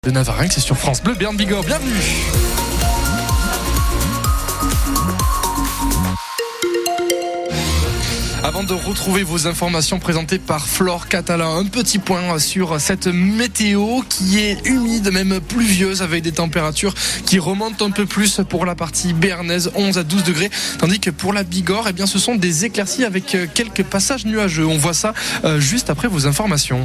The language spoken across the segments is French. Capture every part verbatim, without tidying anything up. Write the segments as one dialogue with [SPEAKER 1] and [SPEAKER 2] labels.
[SPEAKER 1] De Navarin, c'est sur France Bleu, Berne Bigorre, bienvenue. Avant de retrouver vos informations présentées par Flore Catala, un petit point sur cette météo qui est humide, même pluvieuse, avec des températures qui remontent un peu plus pour la partie béarnaise, onze à douze degrés, tandis que pour la Bigorre, eh bien, ce sont des éclaircies avec quelques passages nuageux. On voit ça euh, juste après vos informations.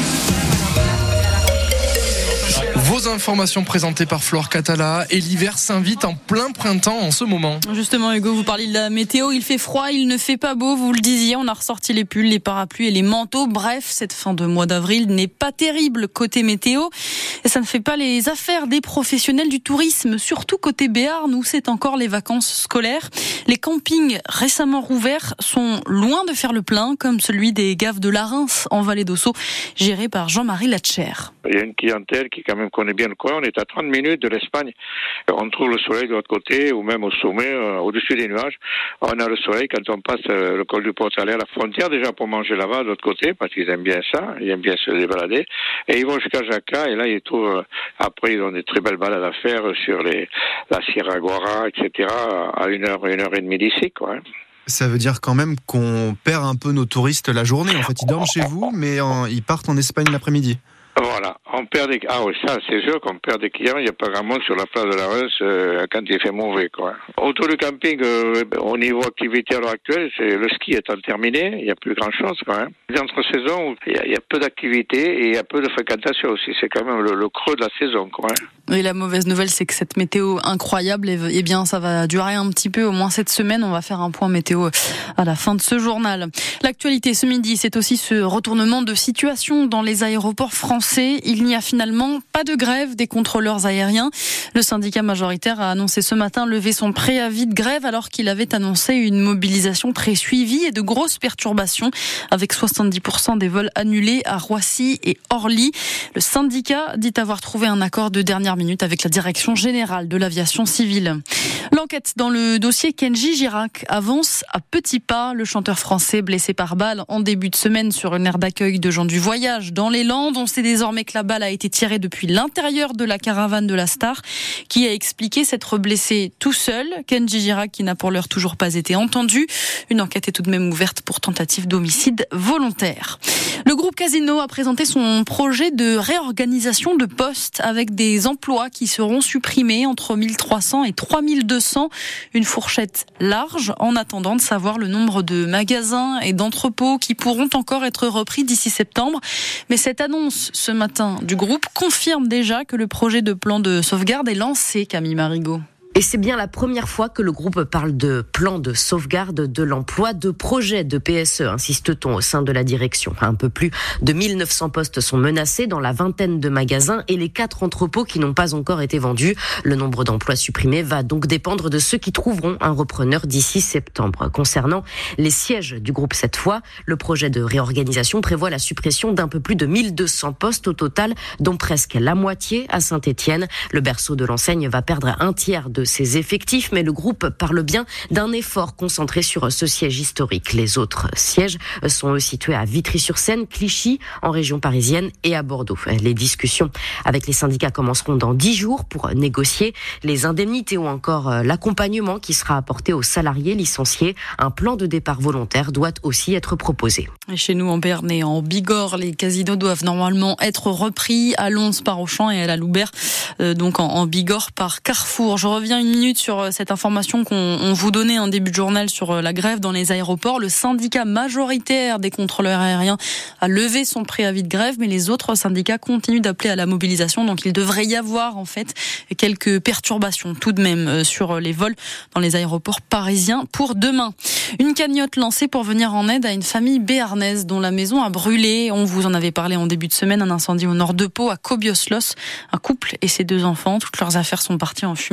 [SPEAKER 1] Vos informations présentées par Flore Catala, et l'hiver s'invite en plein printemps en ce moment.
[SPEAKER 2] Justement, Hugo, vous parliez de la météo, il fait froid, il ne fait pas beau, vous le disiez, on a ressorti les pulls, les parapluies et les manteaux. Bref, cette fin de mois d'avril n'est pas terrible côté météo, et ça ne fait pas les affaires des professionnels du tourisme, surtout côté Béarn où c'est encore les vacances scolaires. Les campings récemment rouverts sont loin de faire le plein, comme celui des Gaves de la Reims en Vallée d'Ossau, géré par Jean-Marie Latcher.
[SPEAKER 3] Il y a une clientèle qui quand même connaît bien le coin. On est à trente minutes de l'Espagne. On trouve le soleil de l'autre côté ou même au sommet, euh, au-dessus des nuages. On a le soleil quand on passe euh, le col du Portalet à la frontière, déjà pour manger là-bas de l'autre côté, parce qu'ils aiment bien ça, ils aiment bien se balader. Et ils vont jusqu'à Jaca, et là ils trouvent, euh, après ils ont des très belles balades à faire sur les, la Sierra Guara, et cetera, à une heure, une heure et demie d'ici, quoi.
[SPEAKER 4] Ça veut dire quand même qu'on perd un peu nos touristes la journée. En fait, ils dorment chez vous, mais en, ils partent en Espagne l'après-midi.
[SPEAKER 3] Voilà, on perd des... Ah oui, ça, c'est sûr qu'on perd des clients. Il n'y a pas grand monde sur la place de la Reims euh, quand il fait mauvais, quoi. Autour du camping, euh, au niveau activité à l'heure actuelle, c'est, le ski étant terminé, il n'y a plus grand-chose, quoi. Hein. Entre-saison, il y, a, il y a peu d'activité et il y a peu de fréquentation aussi. C'est quand même le, le creux de la saison, quoi. Hein.
[SPEAKER 2] Et la mauvaise nouvelle, c'est que cette météo incroyable, eh bien, ça va durer un petit peu, au moins cette semaine. On va faire un point météo à la fin de ce journal. L'actualité ce midi, c'est aussi ce retournement de situation dans les aéroports français. Il n'y a finalement pas de grève des contrôleurs aériens. Le syndicat majoritaire a annoncé ce matin lever son préavis de grève alors qu'il avait annoncé une mobilisation très suivie et de grosses perturbations avec soixante-dix pour cent des vols annulés à Roissy et Orly. Le syndicat dit avoir trouvé un accord de dernière minute avec la direction générale de l'aviation civile. L'enquête dans le dossier Kenji Girac avance à petits pas. Le chanteur français blessé par balle en début de semaine sur une aire d'accueil de gens du voyage dans les Landes. On sait désormais que la balle a été tirée depuis l'intérieur de la caravane de la star, qui a expliqué s'être blessé tout seul. Kenji Girac qui n'a pour l'heure toujours pas été entendu. Une enquête est tout de même ouverte pour tentative d'homicide volontaire. Le groupe Casino a présenté son projet de réorganisation de postes avec des emplois qui seront supprimés entre mille trois cents et trois mille deux cents. Une fourchette large en attendant de savoir le nombre de magasins et d'entrepôts qui pourront encore être repris d'ici septembre. Mais cette annonce ce matin du groupe confirme déjà que le projet de plan de sauvegarde est lancé, Camille Marigot.
[SPEAKER 5] Et c'est bien la première fois que le groupe parle de plan de sauvegarde de l'emploi, de projet de P S E, insiste-t-on au sein de la direction. Un peu plus de mille neuf cents postes sont menacés dans la vingtaine de magasins et les quatre entrepôts qui n'ont pas encore été vendus. Le nombre d'emplois supprimés va donc dépendre de ceux qui trouveront un repreneur d'ici septembre. Concernant les sièges du groupe cette fois, le projet de réorganisation prévoit la suppression d'un peu plus de mille deux cents postes au total, dont presque la moitié à Saint-Étienne. Le berceau de l'enseigne va perdre un tiers de ses effectifs, mais le groupe parle bien d'un effort concentré sur ce siège historique. Les autres sièges sont eux situés à Vitry-sur-Seine, Clichy, en région parisienne et à Bordeaux. Les discussions avec les syndicats commenceront dans dix jours pour négocier les indemnités ou encore l'accompagnement qui sera apporté aux salariés licenciés. Un plan de départ volontaire doit aussi être proposé.
[SPEAKER 2] Et chez nous en Béarn et en Bigorre, les casinos doivent normalement être repris à Lons par Auchan et à la Loubert, euh, donc en, en Bigorre par Carrefour. Je reviens une minute sur cette information qu'on on vous donnait en début de journal sur la grève dans les aéroports. Le syndicat majoritaire des contrôleurs aériens a levé son préavis de grève, mais les autres syndicats continuent d'appeler à la mobilisation. Donc il devrait y avoir en fait quelques perturbations tout de même sur les vols dans les aéroports parisiens pour demain. Une cagnotte lancée pour venir en aide à une famille béarnaise dont la maison a brûlé. On vous en avait parlé en début de semaine, un incendie au nord de Pau à Kobioslos. Un couple et ses deux enfants, toutes leurs affaires sont parties en fumée.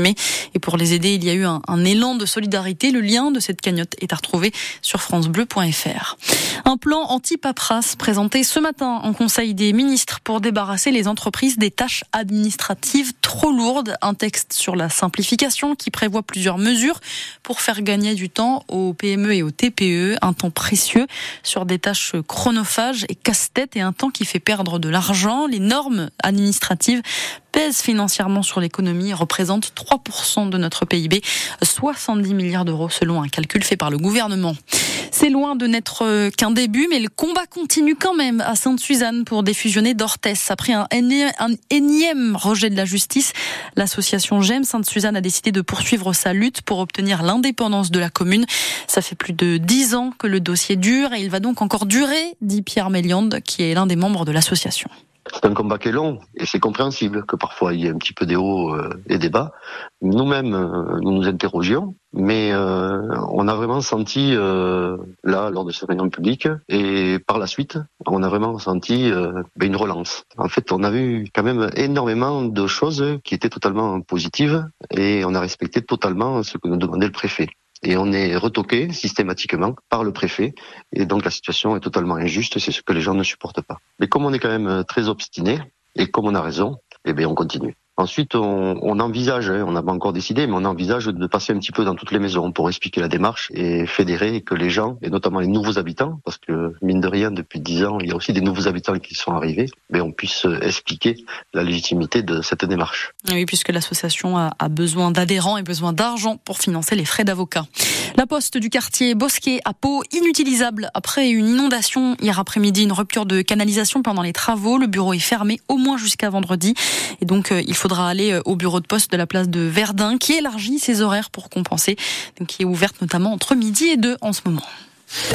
[SPEAKER 2] Et pour les aider, il y a eu un, un élan de solidarité. Le lien de cette cagnotte est à retrouver sur francebleu point fr. Un plan anti-paperasse présenté ce matin en Conseil des ministres pour débarrasser les entreprises des tâches administratives trop lourdes. Un texte sur la simplification qui prévoit plusieurs mesures pour faire gagner du temps aux P M E et aux T P E. Un temps précieux sur des tâches chronophages et casse-tête et un temps qui fait perdre de l'argent. Les normes administratives pèsent financièrement sur l'économie et représentent trois pour cent de notre P I B, soixante-dix milliards d'euros selon un calcul fait par le gouvernement. C'est loin de n'être qu'un début, mais le combat continue quand même à Sainte-Suzanne pour défusionner d'Orthès. Après un énième rejet de la justice, l'association J'aime Sainte-Suzanne a décidé de poursuivre sa lutte pour obtenir l'indépendance de la commune. Ça fait plus de dix ans que le dossier dure et il va donc encore durer, dit Pierre Méliande, qui est l'un des membres de l'association.
[SPEAKER 6] C'est un combat qui est long et c'est compréhensible que parfois il y ait un petit peu des hauts et des bas. Nous-mêmes, nous nous interrogions, mais euh, on a vraiment senti, euh, là, lors de cette réunion publique, et par la suite, on a vraiment senti euh, ben, une relance. En fait, on a vu quand même énormément de choses qui étaient totalement positives et on a respecté totalement ce que nous demandait le préfet. Et on est retoqué systématiquement par le préfet. Et donc la situation est totalement injuste, c'est ce que les gens ne supportent pas. Mais comme on est quand même très obstiné, et comme on a raison, eh bien on continue. Ensuite, on, on envisage, hein, on n'a pas encore décidé, mais on envisage de passer un petit peu dans toutes les maisons pour expliquer la démarche et fédérer que les gens, et notamment les nouveaux habitants, parce que mine de rien, depuis dix ans, il y a aussi des nouveaux habitants qui sont arrivés, mais on puisse expliquer la légitimité de cette démarche.
[SPEAKER 2] Oui, puisque l'association a, a besoin d'adhérents et besoin d'argent pour financer les frais d'avocat. La poste du quartier Bosquet à Pau, inutilisable après une inondation hier après-midi, une rupture de canalisation pendant les travaux. Le bureau est fermé au moins jusqu'à vendredi. Et donc, euh, il faudra aller au bureau de poste de la place de Verdun, qui élargit ses horaires pour compenser, donc qui est ouverte notamment entre midi et deux en ce moment.